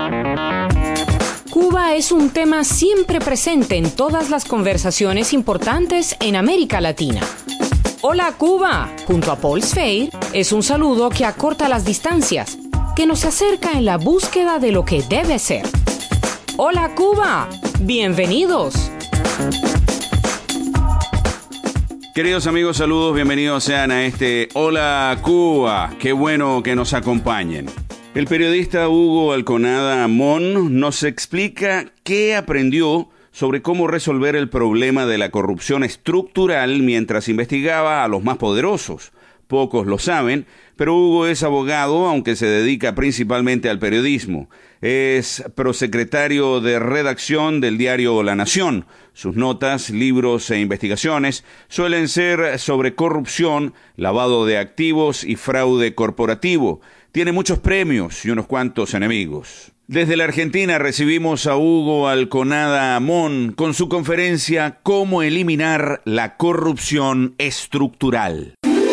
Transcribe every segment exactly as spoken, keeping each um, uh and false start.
Cuba es un tema siempre presente en todas las conversaciones importantes en América Latina. Hola Cuba, junto a Paul Sfeir, es un saludo que acorta las distancias, que nos acerca en la búsqueda de lo que debe ser. Hola Cuba, bienvenidos. Queridos amigos, saludos, bienvenidos sean a este Hola Cuba. Qué bueno que nos acompañen. El periodista Hugo Alconada Amón nos explica qué aprendió sobre cómo resolver el problema de la corrupción estructural mientras investigaba a los más poderosos. Pocos lo saben, pero Hugo es abogado, aunque se dedica principalmente al periodismo. Es prosecretario de redacción del diario La Nación. Sus notas, libros e investigaciones suelen ser sobre corrupción, lavado de activos y fraude corporativo. Tiene muchos premios y unos cuantos enemigos. Desde la Argentina recibimos a Hugo Alconada Amón con su conferencia ¿Cómo eliminar la corrupción estructural?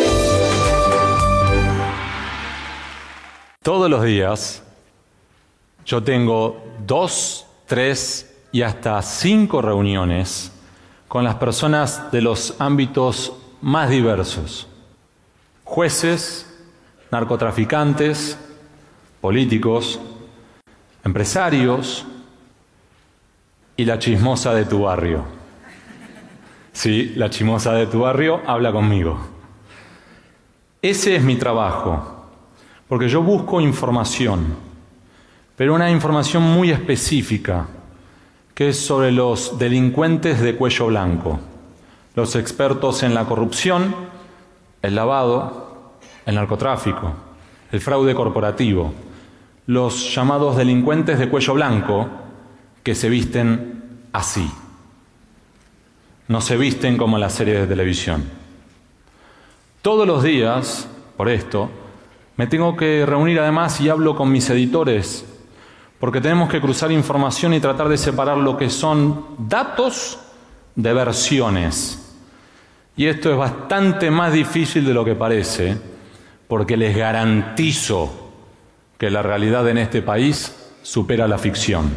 Todos los días yo tengo dos, tres y hasta cinco reuniones con las personas de los ámbitos más diversos. Jueces, narcotraficantes, políticos, empresarios y la chismosa de tu barrio. Sí, la chismosa de tu barrio habla conmigo. Ese es mi trabajo, porque yo busco información, pero una información muy específica, que es sobre los delincuentes de cuello blanco, los expertos en la corrupción, el lavado, el narcotráfico, el fraude corporativo, los llamados delincuentes de cuello blanco que se visten así. No se visten como en las series de televisión. Todos los días, por esto, me tengo que reunir además y hablo con mis editores, porque tenemos que cruzar información y tratar de separar lo que son datos de versiones. Y esto es bastante más difícil de lo que parece, porque les garantizo que la realidad en este país supera la ficción.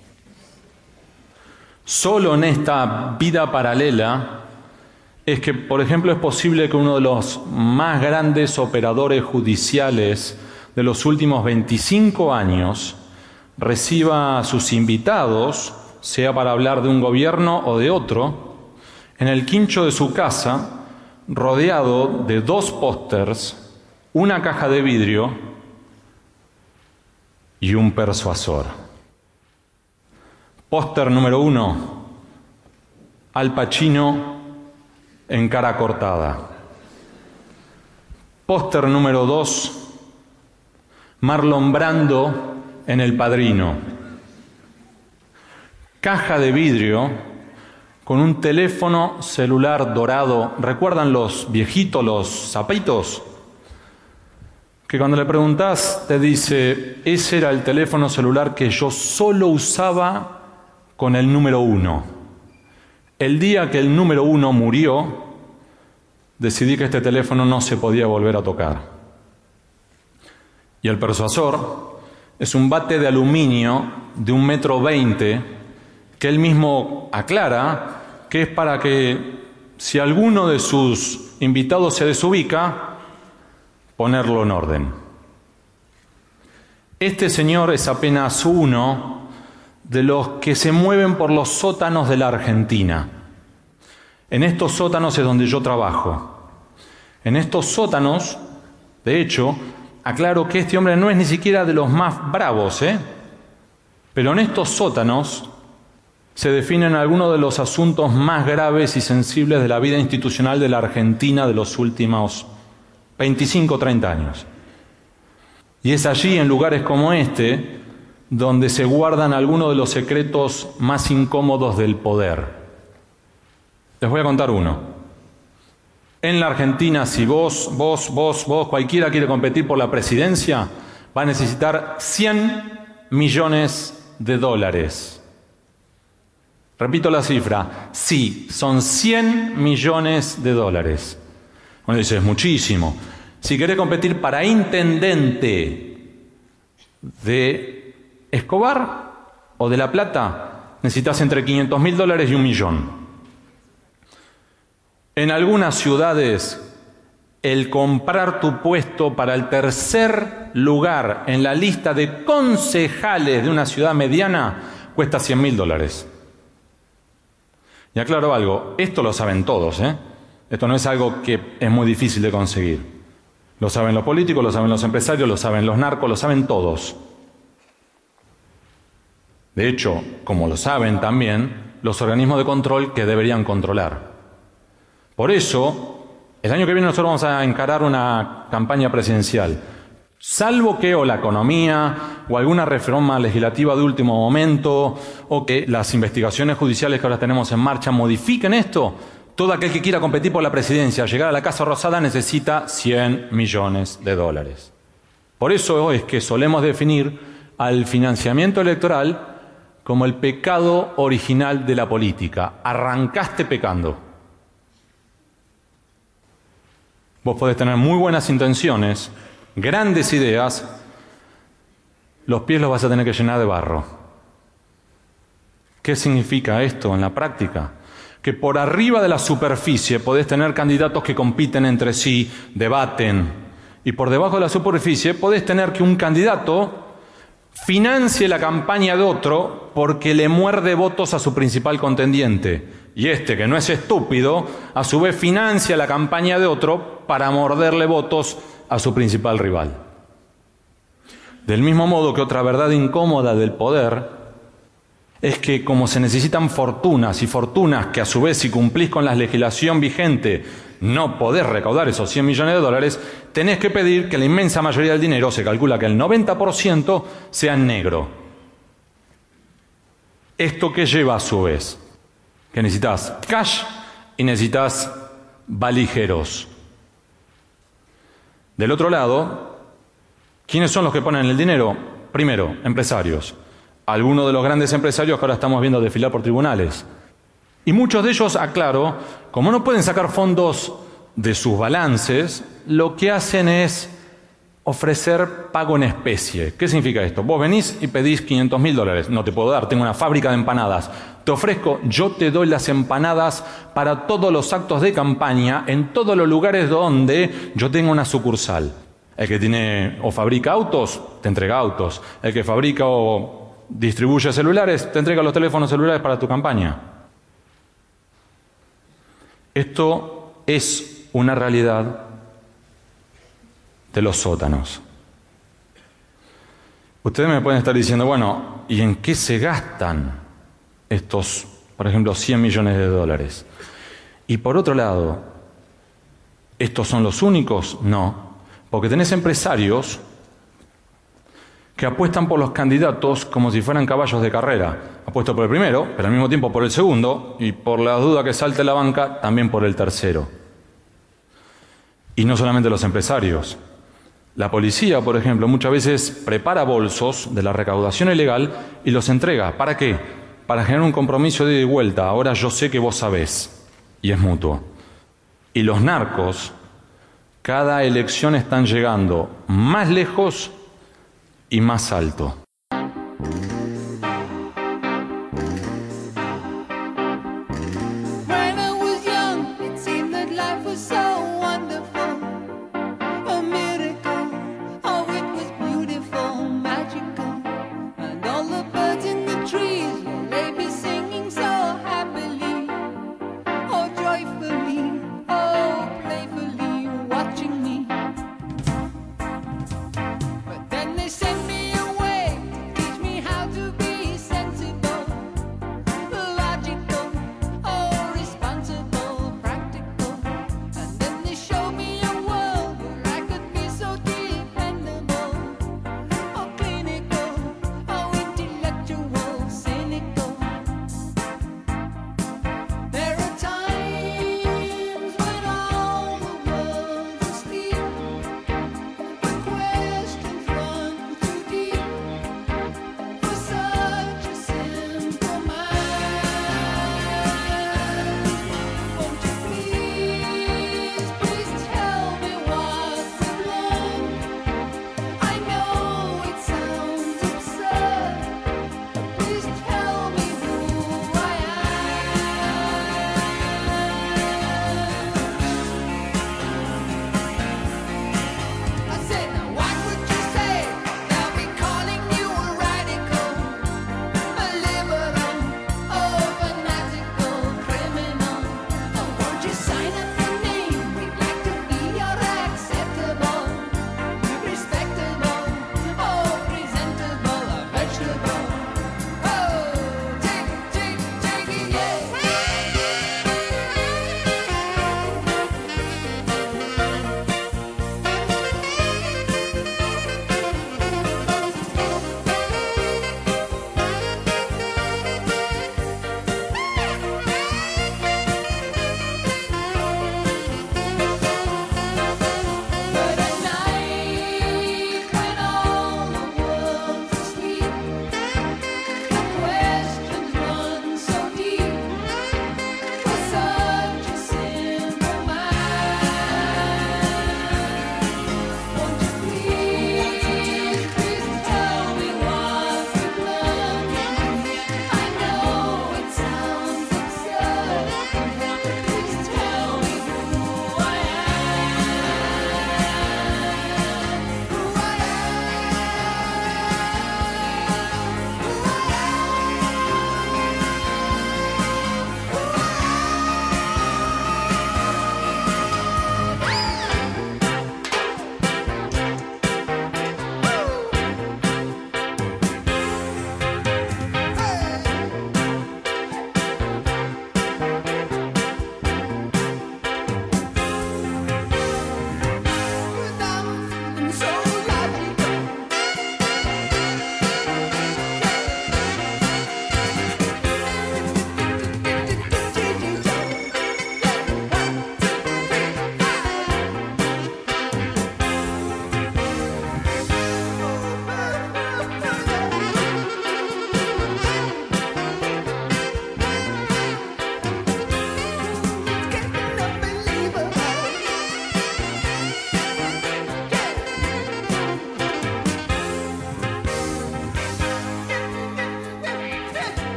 Solo en esta vida paralela es que, por ejemplo, es posible que uno de los más grandes operadores judiciales de los últimos veinticinco años reciba a sus invitados, sea para hablar de un gobierno o de otro, en el quincho de su casa, rodeado de dos pósters, una caja de vidrio y un persuasor. Póster número uno, Al Pacino en Cara Cortada. Póster número dos, Marlon Brando en El Padrino. Caja de vidrio con un teléfono celular dorado. ¿Recuerdan los viejitos, los zapitos? Que cuando le preguntás te dice, ese era el teléfono celular que yo solo usaba con el número uno. El día que el número uno murió, decidí que este teléfono no se podía volver a tocar. Y el persuasor es un bate de aluminio de un metro veinte que él mismo aclara que es para que si alguno de sus invitados se desubica, ponerlo en orden. Este señor es apenas uno de los que se mueven por los sótanos de la Argentina. En estos sótanos es donde yo trabajo. En estos sótanos, de hecho, aclaro que este hombre no es ni siquiera de los más bravos, ¿eh? Pero en estos sótanos se definen algunos de los asuntos más graves y sensibles de la vida institucional de la Argentina de los últimos veinticinco o treinta años. Y es allí, en lugares como este, donde se guardan algunos de los secretos más incómodos del poder. Les voy a contar uno. En la Argentina, si vos, vos, vos, vos, cualquiera quiere competir por la presidencia, va a necesitar cien millones de dólares. Repito la cifra. Sí, son cien millones de dólares. Bueno, dice, es muchísimo. Si querés competir para intendente de Escobar o de La Plata necesitas entre quinientos mil dólares y un millón. En algunas ciudades, el comprar tu puesto para el tercer lugar en la lista de concejales de una ciudad mediana cuesta cien mil dólares. Y aclaro algo, esto lo saben todos, ¿eh? Esto no es algo que es muy difícil de conseguir. Lo saben los políticos, lo saben los empresarios, lo saben los narcos, lo saben todos. De hecho, como lo saben también los organismos de control que deberían controlar. Por eso, el año que viene nosotros vamos a encarar una campaña presidencial. Salvo que o la economía o alguna reforma legislativa de último momento o que las investigaciones judiciales que ahora tenemos en marcha modifiquen esto, todo aquel que quiera competir por la presidencia, llegar a la Casa Rosada, necesita cien millones de dólares. Por eso es que solemos definir al financiamiento electoral como el pecado original de la política. Arrancaste pecando. Vos podés tener muy buenas intenciones, grandes ideas, los pies los vas a tener que llenar de barro. ¿Qué significa esto en la práctica? Que por arriba de la superficie podés tener candidatos que compiten entre sí, debaten, y por debajo de la superficie podés tener que un candidato financie la campaña de otro porque le muerde votos a su principal contendiente. Y este, que no es estúpido, a su vez financia la campaña de otro para morderle votos a su principal rival. Del mismo modo que otra verdad incómoda del poder es que como se necesitan fortunas y fortunas que a su vez si cumplís con la legislación vigente no podés recaudar esos cien millones de dólares, tenés que pedir que la inmensa mayoría del dinero, se calcula que el noventa por ciento, sea en negro. ¿Esto qué lleva a su vez? Que necesitas cash y necesitas valijeros. Del otro lado, ¿quiénes son los que ponen el dinero? Primero, empresarios. Algunos de los grandes empresarios que ahora estamos viendo desfilar por tribunales. Y muchos de ellos, aclaro, como no pueden sacar fondos de sus balances, lo que hacen es ofrecer pago en especie. ¿Qué significa esto? Vos venís y pedís quinientos mil dólares. No te puedo dar, tengo una fábrica de empanadas. Te ofrezco, yo te doy las empanadas para todos los actos de campaña en todos los lugares donde yo tengo una sucursal. El que tiene o fabrica autos, te entrega autos. El que fabrica o distribuye celulares, te entrega los teléfonos celulares para tu campaña. Esto es una realidad de los sótanos. Ustedes me pueden estar diciendo, bueno, ¿y en qué se gastan estos, por ejemplo, cien millones de dólares? Y por otro lado, ¿estos son los únicos? No, porque tenés empresarios que apuestan por los candidatos como si fueran caballos de carrera. Apuesto por el primero, pero al mismo tiempo por el segundo, y por la duda que salte la banca, también por el tercero. Y no solamente los empresarios. La policía, por ejemplo, muchas veces prepara bolsos de la recaudación ilegal y los entrega. ¿Para qué? Para generar un compromiso de ida y vuelta. Ahora yo sé que vos sabés. Y es mutuo. Y los narcos, cada elección están llegando más lejos y más alto. Send me away.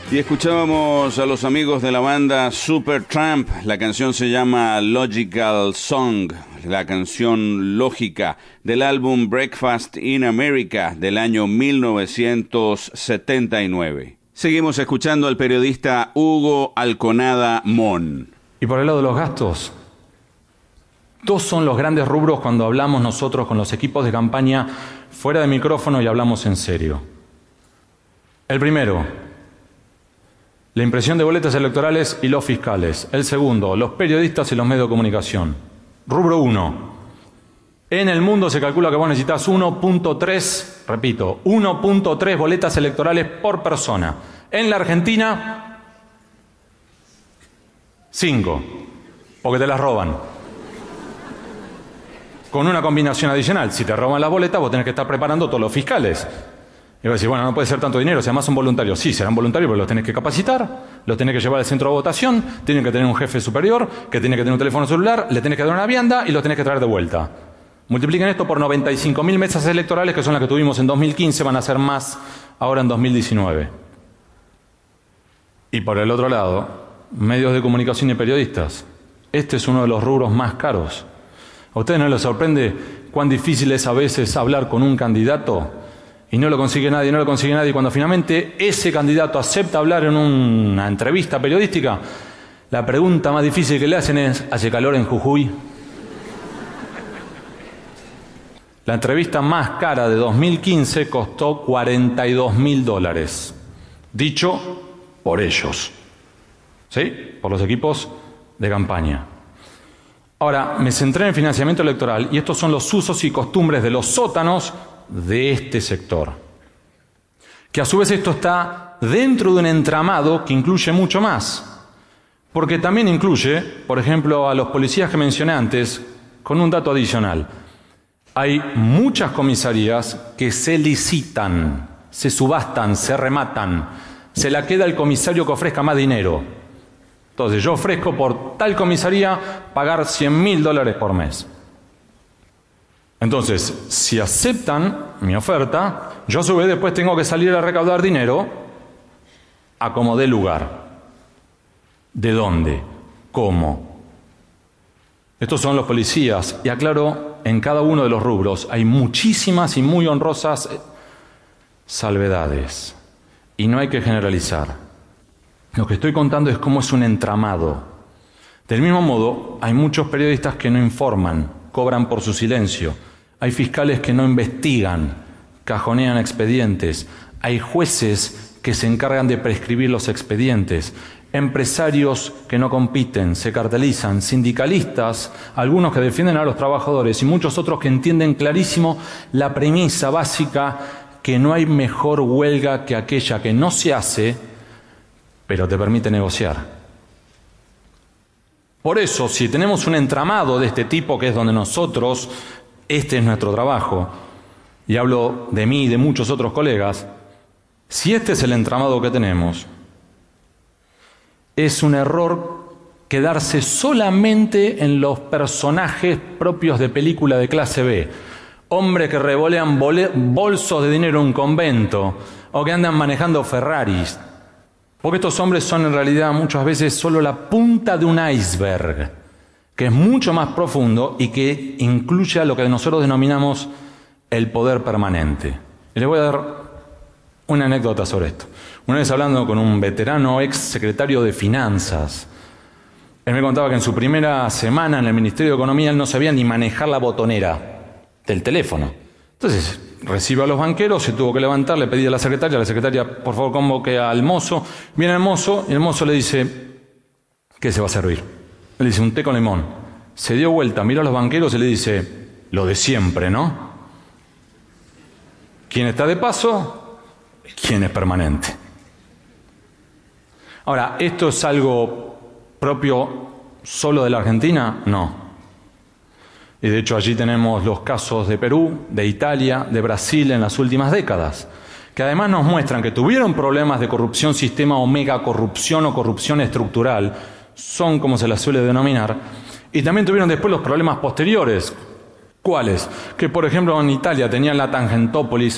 Y escuchábamos a los amigos de la banda Supertramp. La canción se llama Logical Song, la canción lógica del álbum Breakfast in America del año mil novecientos setenta y nueve. Seguimos escuchando al periodista Hugo Alconada Mon. Y por el lado de los gastos, dos son los grandes rubros cuando hablamos nosotros con los equipos de campaña fuera de micrófono y hablamos en serio. El primero, la impresión de boletas electorales y los fiscales. El segundo, los periodistas y los medios de comunicación. Rubro uno. En el mundo se calcula que vos necesitas uno punto tres, repito, uno punto tres boletas electorales por persona. En la Argentina, cinco, porque te las roban. Con una combinación adicional, si te roban las boletas, vos tenés que estar preparando todos los fiscales. Y vas a decir, bueno, no puede ser tanto dinero, si además son voluntarios. Sí, serán voluntarios, pero los tenés que capacitar, los tenés que llevar al centro de votación, tienen que tener un jefe superior, que tiene que tener un teléfono celular, le tenés que dar una vianda y los tenés que traer de vuelta. Multipliquen esto por noventa y cinco mil mesas electorales, que son las que tuvimos en dos mil quince, van a ser más ahora en dos mil diecinueve. Y por el otro lado, medios de comunicación y periodistas. Este es uno de los rubros más caros. ¿A ustedes no les sorprende cuán difícil es a veces hablar con un candidato y no lo consigue nadie, no lo consigue nadie? Cuando finalmente ese candidato acepta hablar en una entrevista periodística, la pregunta más difícil que le hacen es: ¿hace calor en Jujuy? La entrevista más cara de dos mil quince costó cuarenta y dos mil dólares. Dicho por ellos. ¿Sí? Por los equipos de campaña. Ahora, me centré en el financiamiento electoral y estos son los usos y costumbres de los sótanos de este sector. Que a su vez esto está dentro de un entramado que incluye mucho más. Porque también incluye, por ejemplo, a los policías que mencioné antes, con un dato adicional. Hay muchas comisarías que se licitan, se subastan, se rematan. Se la queda el comisario que ofrezca más dinero. Entonces yo ofrezco por tal comisaría pagar cien mil dólares por mes. Entonces, si aceptan mi oferta, yo a su vez después tengo que salir a recaudar dinero a como dé lugar. ¿De dónde? ¿Cómo? Estos son los policías. Y aclaro, en cada uno de los rubros hay muchísimas y muy honrosas salvedades. Y no hay que generalizar. Lo que estoy contando es cómo es un entramado. Del mismo modo, hay muchos periodistas que no informan, cobran por su silencio. Hay fiscales que no investigan, cajonean expedientes. Hay jueces que se encargan de prescribir los expedientes. Empresarios que no compiten, se cartelizan. Sindicalistas, algunos que defienden a los trabajadores y muchos otros que entienden clarísimo la premisa básica que no hay mejor huelga que aquella que no se hace, pero te permite negociar. Por eso, si tenemos un entramado de este tipo, que es donde nosotros, este es nuestro trabajo, y hablo de mí y de muchos otros colegas, si este es el entramado que tenemos, es un error quedarse solamente en los personajes propios de película de clase B. Hombres que revolean bolsos de dinero en un convento, o que andan manejando Ferraris. Porque estos hombres son en realidad muchas veces solo la punta de un iceberg, que es mucho más profundo y que incluye a lo que nosotros denominamos el poder permanente. Y les voy a dar una anécdota sobre esto. Una vez hablando con un veterano ex secretario de Finanzas, él me contaba que en su primera semana en el Ministerio de Economía él no sabía ni manejar la botonera del teléfono. Entonces recibe a los banqueros, se tuvo que levantar, le pedí a la secretaria, la secretaria por favor convoque al mozo. Viene el mozo y el mozo le dice: ¿qué se va a servir? Él dice: un té con limón. Se dio vuelta, miró a los banqueros y le dice: lo de siempre, ¿no? ¿Quién está de paso? ¿Quién es permanente? Ahora, ¿esto es algo propio solo de la Argentina? No. Y de hecho allí tenemos los casos de Perú, de Italia, de Brasil en las últimas décadas, que además nos muestran que tuvieron problemas de corrupción sistema o megacorrupción o corrupción estructural, son como se las suele denominar, y también tuvieron después los problemas posteriores. ¿Cuáles? Que por ejemplo en Italia tenían la Tangentópolis,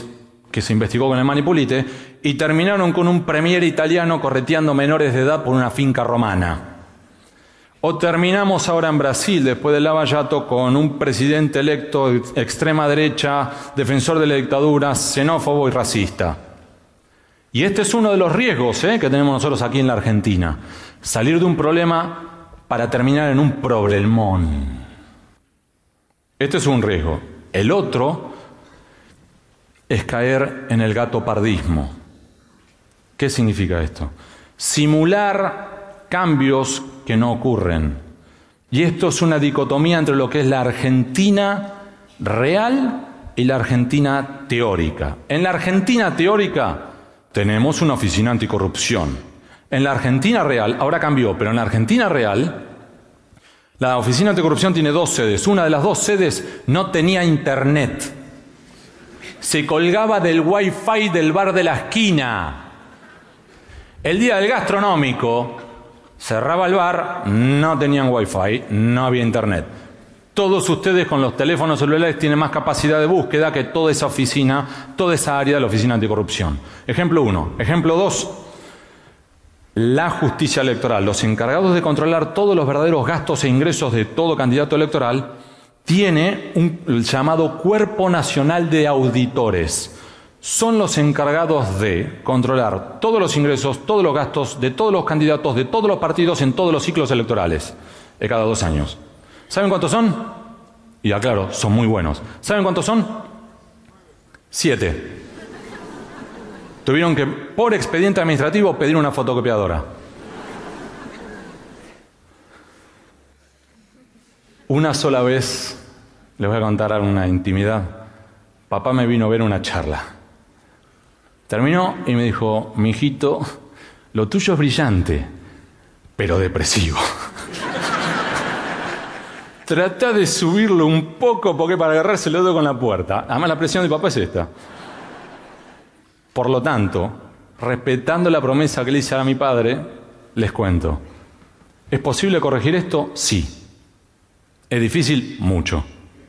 que se investigó con el Manipulite, y terminaron con un premier italiano correteando menores de edad por una finca romana. O terminamos ahora en Brasil, después del Lava Jato, con un presidente electo extrema derecha, defensor de la dictadura, xenófobo y racista. Y este es uno de los riesgos ¿eh? que tenemos nosotros aquí en la Argentina. Salir de un problema para terminar en un problemón. Este es un riesgo. El otro es caer en el gatopardismo. ¿Qué significa esto? Simular cambios que no ocurren. Y esto es una dicotomía entre lo que es la Argentina real y la Argentina teórica. En la Argentina teórica tenemos una oficina anticorrupción. En la Argentina real, ahora cambió, pero en la Argentina real, la oficina anticorrupción tiene dos sedes. Una de las dos sedes no tenía internet. Se colgaba del wifi del bar de la esquina. El día del gastronómico, cerraba el bar, no tenían wifi, no había internet. Todos ustedes con los teléfonos celulares tienen más capacidad de búsqueda que toda esa oficina, toda esa área de la oficina anticorrupción. Ejemplo uno. Ejemplo dos. La justicia electoral, los encargados de controlar todos los verdaderos gastos e ingresos de todo candidato electoral, tiene un el llamado Cuerpo Nacional de Auditores. Son los encargados de controlar todos los ingresos, todos los gastos de todos los candidatos, de todos los partidos en todos los ciclos electorales, de cada dos años. ¿Saben cuántos son? Y aclaro, son muy buenos. ¿Saben cuántos son? Siete. Tuvieron que, por expediente administrativo, pedir una fotocopiadora. Una sola vez, les voy a contar una intimidad, papá me vino a ver una charla. Terminó y me dijo, mijito, lo tuyo es brillante, pero depresivo. Trata de subirlo un poco porque para agarrarse el dedo con la puerta. Además la presión de papá es esta. Por lo tanto, respetando la promesa que le hice a mi padre, les cuento. ¿Es posible corregir esto? Sí. ¿Es difícil? Mucho.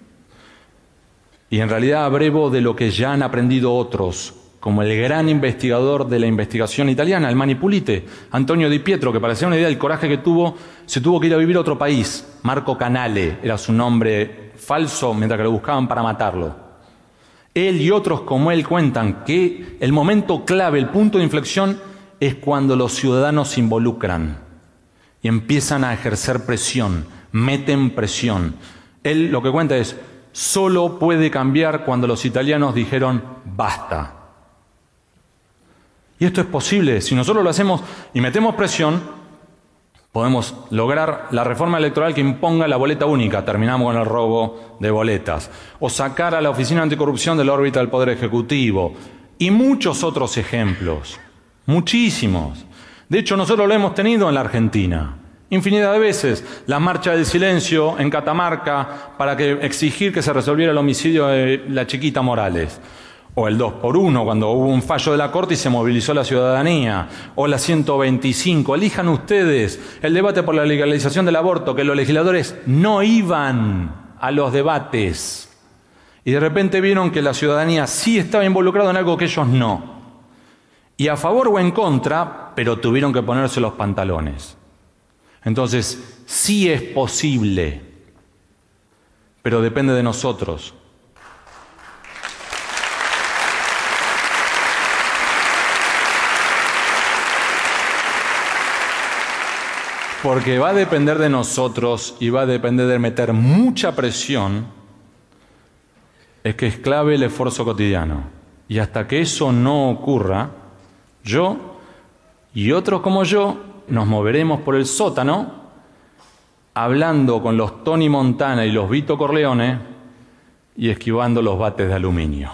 Y en realidad abrevo de lo que ya han aprendido otros, como el gran investigador de la investigación italiana, el Manipulite, Antonio Di Pietro, que para hacer una idea del coraje que tuvo, se tuvo que ir a vivir a otro país. Marco Canale era su nombre falso, mientras que lo buscaban para matarlo. Él y otros como él cuentan que el momento clave, el punto de inflexión, es cuando los ciudadanos se involucran y empiezan a ejercer presión, meten presión. Él lo que cuenta es, solo puede cambiar cuando los italianos dijeron basta. Y esto es posible. Si nosotros lo hacemos y metemos presión, podemos lograr la reforma electoral que imponga la boleta única. Terminamos con el robo de boletas. O sacar a la Oficina Anticorrupción de la órbita del Poder Ejecutivo. Y muchos otros ejemplos. Muchísimos. De hecho, nosotros lo hemos tenido en la Argentina. Infinidad de veces. La marcha del silencio en Catamarca para que exigir que se resolviera el homicidio de la chiquita Morales. O el dos por uno, cuando hubo un fallo de la Corte y se movilizó la ciudadanía. O la ciento veinticinco. Elijan ustedes el debate por la legalización del aborto, que los legisladores no iban a los debates. Y de repente vieron que la ciudadanía sí estaba involucrada en algo que ellos no. Y a favor o en contra, pero tuvieron que ponerse los pantalones. Entonces, sí es posible, pero depende de nosotros. Porque va a depender de nosotros y va a depender de meter mucha presión, es que es clave el esfuerzo cotidiano. Y hasta que eso no ocurra, yo y otros como yo nos moveremos por el sótano hablando con los Tony Montana y los Vito Corleone y esquivando los bates de aluminio.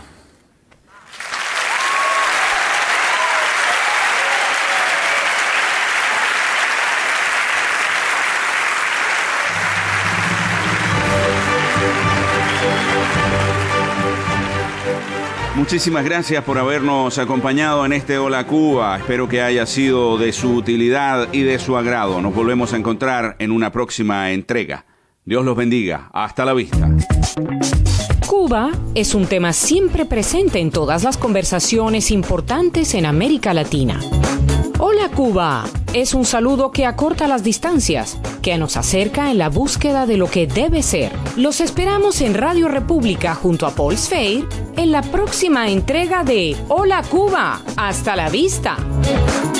Muchísimas gracias por habernos acompañado en este Hola Cuba. Espero que haya sido de su utilidad y de su agrado. Nos volvemos a encontrar en una próxima entrega. Dios los bendiga. Hasta la vista. Cuba es un tema siempre presente en todas las conversaciones importantes en América Latina. Hola Cuba es un saludo que acorta las distancias, que nos acerca en la búsqueda de lo que debe ser. Los esperamos en Radio República junto a Paul Sfeir en la próxima entrega de Hola Cuba. ¡Hasta la vista!